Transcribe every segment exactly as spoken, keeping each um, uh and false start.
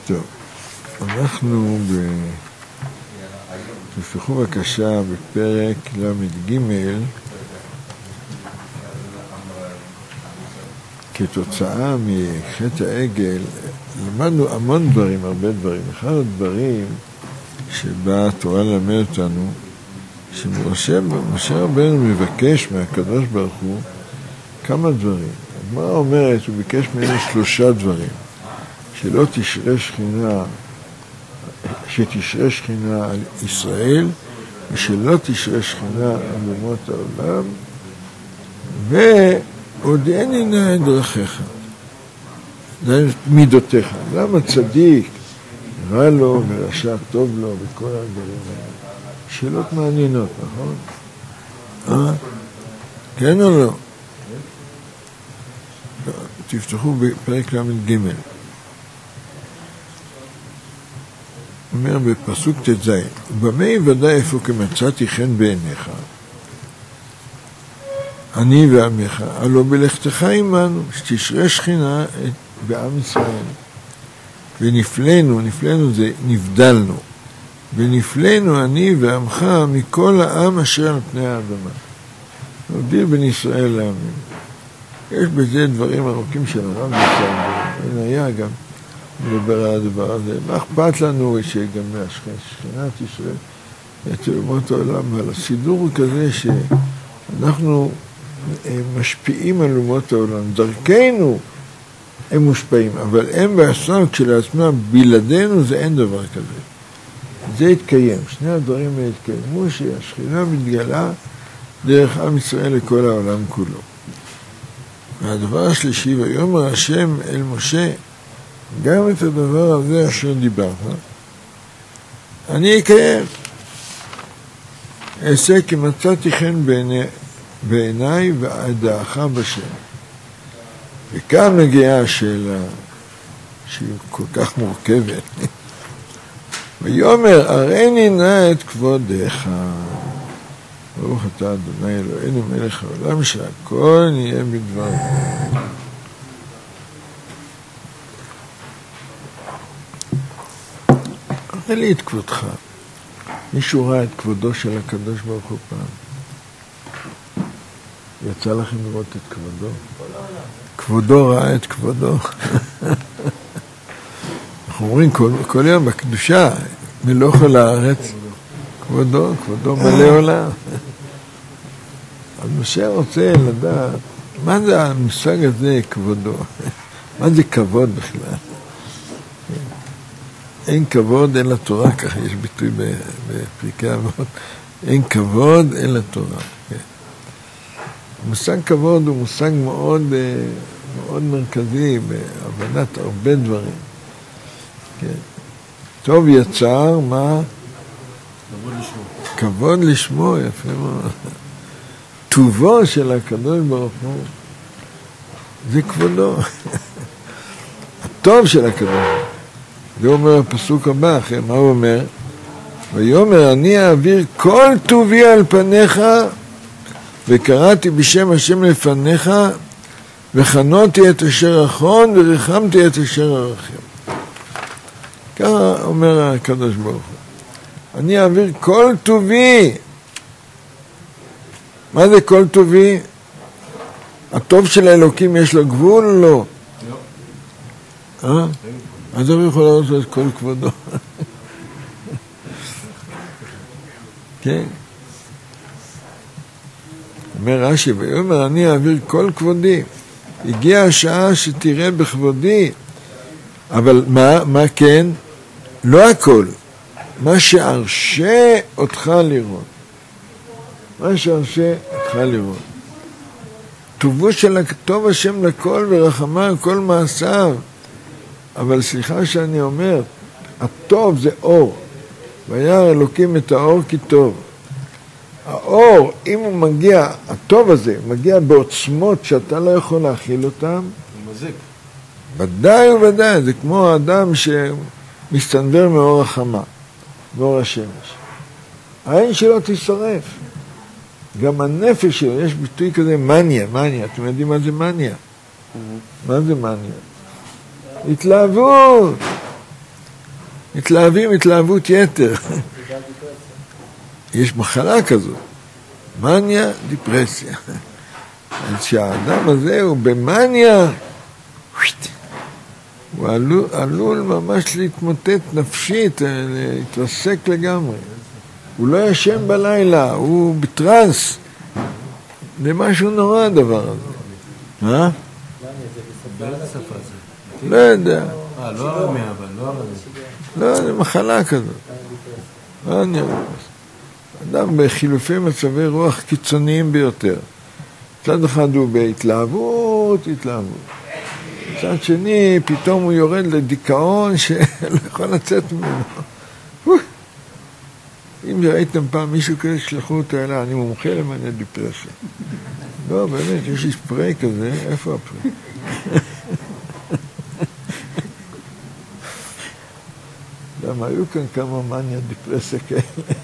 טוב, אנחנו ב... תפתחו בבקשה בפרק למד ג' כתוצאה מחטא העגל למדנו המון דברים, הרבה דברים. אחד הדברים שבא התורה ללמד אותנו, שמשה רבנו מבקש מהקדוש ברוך הוא כמה דברים. מה אומרת? הוא ביקש ממנו שלושה דברים. שלא תשרה שכינה, שתשרה שכינה על ישראל, ושלא תשרה שכינה על אומות העולם, והודיעני נא את דרכיך, מידותיך. למה צדיק רע לו ורשע טוב לו וכל הדברים האלה? שאלות מעניינות, נכון? אה? כן או לא? תפתחו בפרק למד ג'. אומר בפסוק תז, במה יוודא איפה כמצאתי חן בעיניך, אני ועמך, הלא בלכתך עמנו, שתשרה שכינה בעם ישראל. ונפלנו, נפלנו זה נבדלנו, ונפלנו אני ועמך מכל העם אשר על פני האדמה. נבדיל בין ישראל לעמים. יש בזה דברים ארוכים של הרב מצד, אין היה גם מדבר על הדבר הזה. מה אכפת לנו שגם מהשכינה תשרה את אומות העולם? אבל הסידור הוא כזה שאנחנו משפיעים על אומות העולם. דרכנו הם מושפעים, אבל הם בעצמם כשלעצמם, בלעדינו זה אין דבר כזה. זה יתקיים. שני הדברים יתקיימו שהשכינה מתגלה דרך עם ישראל לכל העולם כולו. והדבר השלישי, ויאמר השם אל משה, גם את הדבר הזה אשר דיברת, אני אקיים. אעשה כי מצאתי חן בעיני, בעיניי ואדעך בשם. וכאן מגיעה השאלה שהיא כל כך מורכבת. ויאמר הראני נא את כבודך. ברוך אתה אדוני אלוהינו מלך העולם שהכל נהיה בדבר. ראה לי את כבודך. מישהו ראה את כבודו של הקדוש ברוך הוא פעם? יצא לכם לראות את כבודו? כבודו ראה את כבודו. אנחנו אומרים כל, כל יום בקדושה, מלוך על הארץ, כבודו, כבודו מלא עולם. אז משה רוצה לדעת, מה זה המושג הזה, כבודו? מה זה כבוד בכלל? אין כבוד, אין לתורה, ככה יש ביטוי בפרקי אבות, אין כבוד, אין לתורה. מושג כבוד הוא מושג מאוד, מאוד מרכזי בהבנת הרבה דברים. כן. טוב יצר, מה? כבוד לשמו. כבוד לשמו, יפה מאוד. טובו של הקדוש ברוך הוא, זה כבודו. הטוב של הקדוש ברוך הוא. זה אומר הפסוק הבא, אחרי מה הוא אומר? ויאמר אני אעביר כל טובי על פניך, וקראתי בשם השם לפניך, וחנותי את אשר אחון, ורחמתי את אשר ארחם. ככה אומר הקדוש ברוך הוא. אני אעביר כל טובי. מה זה כל טובי? הטוב של האלוקים יש לו גבול או לא? לא. אה? אז הוא יכול לעשות את כל כבודו. כן. אומר רש"י, ויאמר אני אעביר כל כבודי. הגיעה השעה שתראה בכבודי. אבל מה, מה כן? לא הכל. מה שארשה אותך לראות. מה שארשה אותך לראות. טובו של טוב השם לכל ורחמה על כל מעשיו. אבל סליחה שאני אומר, הטוב זה אור. וירא אלוקים את האור כי טוב. האור, אם הוא מגיע, הטוב הזה, מגיע בעוצמות שאתה לא יכול להכיל אותם, הוא מזיק. ודאי וודאי, זה כמו האדם שמסתנוור מאור החמה, מאור השמש. העין שלו תשרף. גם הנפש שלו, יש ביטוי כזה, מניה, מניה. אתם יודעים מה זה מניה? מה זה מניה? התלהבות. מתלהבים התלהבות יתר. יש מחלה כזאת, מניה, דיפרסיה. אז שהאדם הזה הוא במניה, הוא עלול, עלול ממש להתמוטט נפשית, להתרסק לגמרי. הוא לא ישן בלילה, הוא בטרנס. זה משהו נורא הדבר הזה. מה? באיזה שפה זה? לא יודע. אה, לא הרמי, אבל לא הרמי. לא, זה מחלה כזאת. מניה. אדם בחילופי מצבי רוח קיצוניים ביותר. מצד אחד הוא בהתלהבות, התלהבות. מצד שני, פתאום הוא יורד לדיכאון שלא יכול לצאת ממנו. אם ראיתם פעם מישהו כזה, שלחו אותו אליי, אני מומחה למניה דיפרסיה. לא, באמת, יש לי ספרי כזה, איפה הפרי? גם היו כאן כמה מניה דיפרסיה כאלה.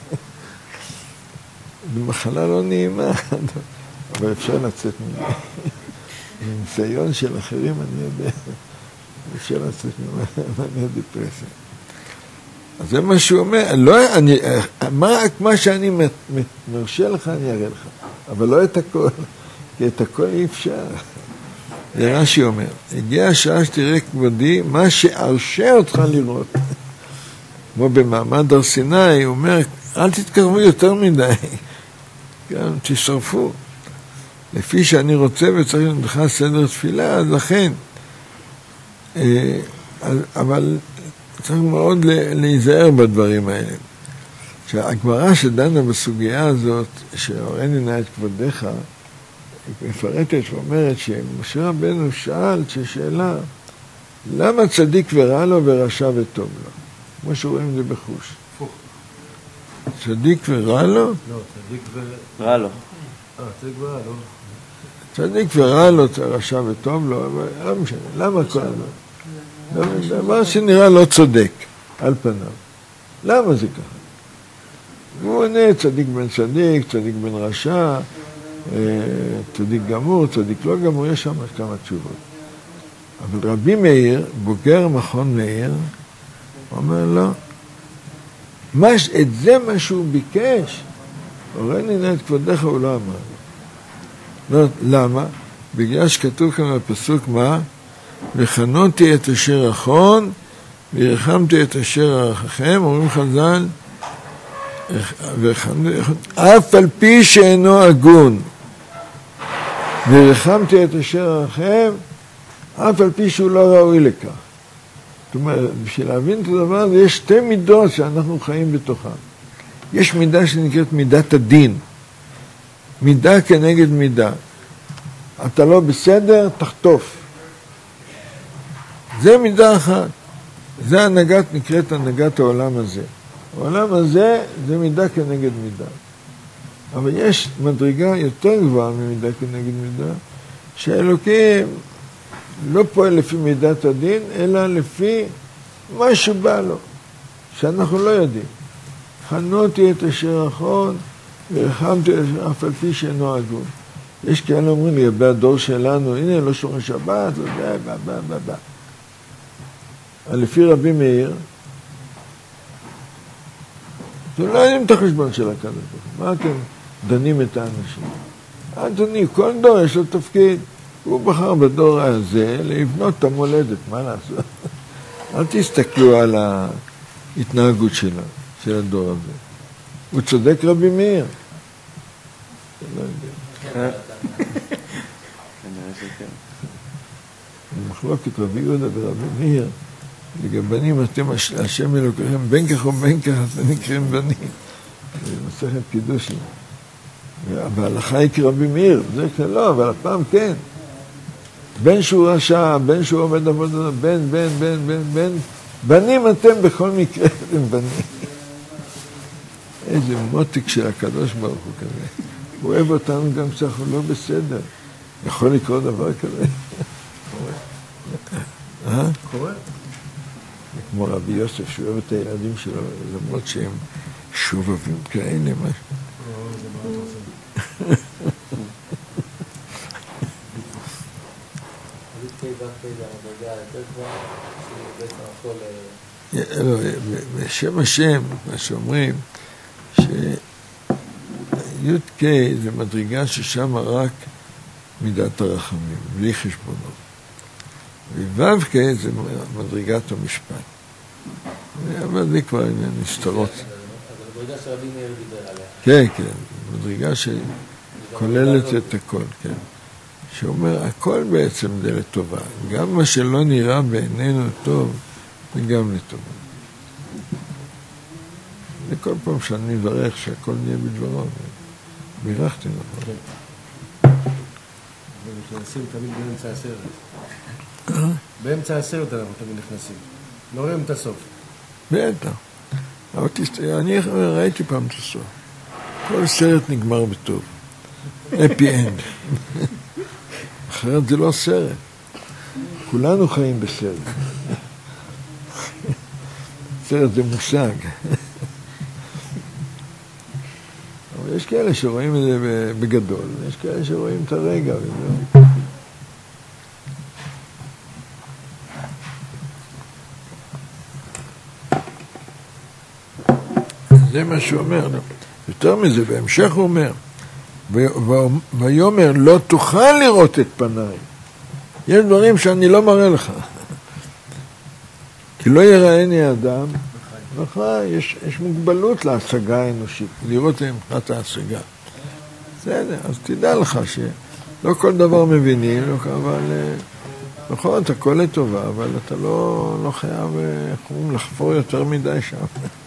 זו מחלה לא נעימה, אבל אפשר לצאת מזה. מניסיון של אחרים אני יודע, אפשר לצאת ממניה דיפרסיה. אז זה מה שהוא אומר, לא, אני, מה, מה שאני מרשה לך אני אראה לך, אבל לא את הכל, כי את הכל אי אפשר. זה רש"י אומר, הגיעה השעה שתראה כבודי, מה שארשה אותך לראות. כמו במעמד הר סיני, הוא אומר, אל תתקרבו יותר מדי, גם תשרפו. לפי שאני רוצה וצריך לך סדר תפילה, אז לכן. אבל צריך מאוד להיזהר בדברים האלה. שהגמרא שדנה בסוגיה הזאת, שהורני נא את כבודך, היא מפרטת ואומרת שמשה רבנו שאל ששאלה, למה צדיק ורע לו ורשע וטוב לו? כמו שרואים זה בחוש. צדיק ורע לו? לא, צדיק ורע לו. אה, צדיק ורע לו. צדיק ורע לו, רשע וטוב לו, אבל לא משנה, למה כל זה? דבר שנראה לא צודק, על פניו. למה זה ככה? הוא עונה צדיק בן צדיק, צדיק בן רשע, צדיק גמור, צדיק לא גמור, יש שם כמה תשובות. אבל רבי מאיר, בוגר מכון מאיר, אומר לו, מש, את זה מה שהוא ביקש, הורני נא את כבודך, הוא לא אמר. לא, למה? בגלל שכתוב כאן בפסוק מה? וחנותי את אשר אחון, ורחמתי את אשר ארחכם, אומרים חז"ל, אף על פי שאינו הגון, ורחמתי את אשר ארחכם, אף על פי שהוא לא ראוי לכך. זאת אומרת, בשביל להבין את הדבר הזה, יש שתי מידות שאנחנו חיים בתוכן. יש מידה שנקראת מידת הדין. מידה כנגד מידה. אתה לא בסדר, תחטוף. זה מידה אחת. זה הנהגת, נקראת הנהגת העולם הזה. העולם הזה זה מידה כנגד מידה. אבל יש מדרגה יותר גבוהה ממידה כנגד מידה, שאלוקים לא פועל לפי מידת הדין, אלא לפי מה שבא לו, שאנחנו לא יודעים. חנותי את אשר אחון, ורחמתי אף על פי שאינו הגון. יש כאלה אומרים לי, בדור שלנו, הנה לא שומר שבת, לא יודע, בא, בא, בא, בא. אבל לפי רבי מאיר, אתם לא יודעים את החשבון של הקדוש ברוך הוא. מה אתם דנים את האנשים? אדוני, כל דור יש לו תפקיד. הוא בחר בדור הזה לבנות את המולדת, מה לעשות? אל תסתכלו על ההתנהגות שלה, של הדור הזה. הוא צודק רבי מאיר. לא יודע. במחלוקת רבי יהודה ורבי מאיר, לגבנים אתם השם אלוקיכם, בין כך ובין כך אתם נקראים בנים. זה מסכת קידושין. וההלכה היא כרבי מאיר, זה לא, אבל הפעם כן. בין שהוא רשע, בין שהוא עובד עבודה, בין, בין, בין, בין, בין, בנים אתם בכל מקרה, אתם בנים. איזה מותק של הקדוש ברוך הוא כזה. הוא אוהב אותנו גם כשאנחנו לא בסדר. יכול לקרות דבר כזה. קורה. קורה. כמו רבי יוסף, שהוא אוהב את הילדים שלו, למרות שהם שובבים כאלה, משהו. דווקא זה המדרגה יותר גבוהה, שבעצם הכל בשם השם, מה שאומרים, שי' ק' זה מדרגה ששם רק מידת הרחמים, בלי חשבונות. וו' ק' זה מדרגת המשפט. אבל זה כבר נסתרות. אז המדרגה שרבי מאיר דיבר עליה. כן, כן, מדרגה שכוללת את הכל, כן. שאומר, הכל בעצם זה לטובה. גם מה שלא נראה בעינינו טוב, זה גם לטובה. וכל פעם שאני מברך שהכל נהיה בדברו, בירכתי נכון. נכנסים תמיד באמצע הסרט. באמצע הסרט אנחנו תמיד נכנסים. לא רואים את הסוף. בטח. אבל אני ראיתי פעם את הסוף. כל סרט נגמר בטוב. אפי אנד. אחרת זה לא סרט. כולנו חיים בסרט. סרט זה מושג. אבל יש כאלה שרואים את זה בגדול, יש כאלה שרואים את הרגע וזהו. זה מה שהוא אומר. יותר מזה, בהמשך הוא אומר, ויאמר לא תוכל לראות את פניי. יש דברים שאני לא מראה לך. כי לא יראיני האדם, וחי, יש, יש מוגבלות להשגה האנושית, לראות מבחינת ההשגה. בסדר, אז תדע לך שלא כל דבר מבינים, לא, אבל נכון, אתה הכל לטובה, אבל אתה לא, לא חייב לחפור יותר מדי שם.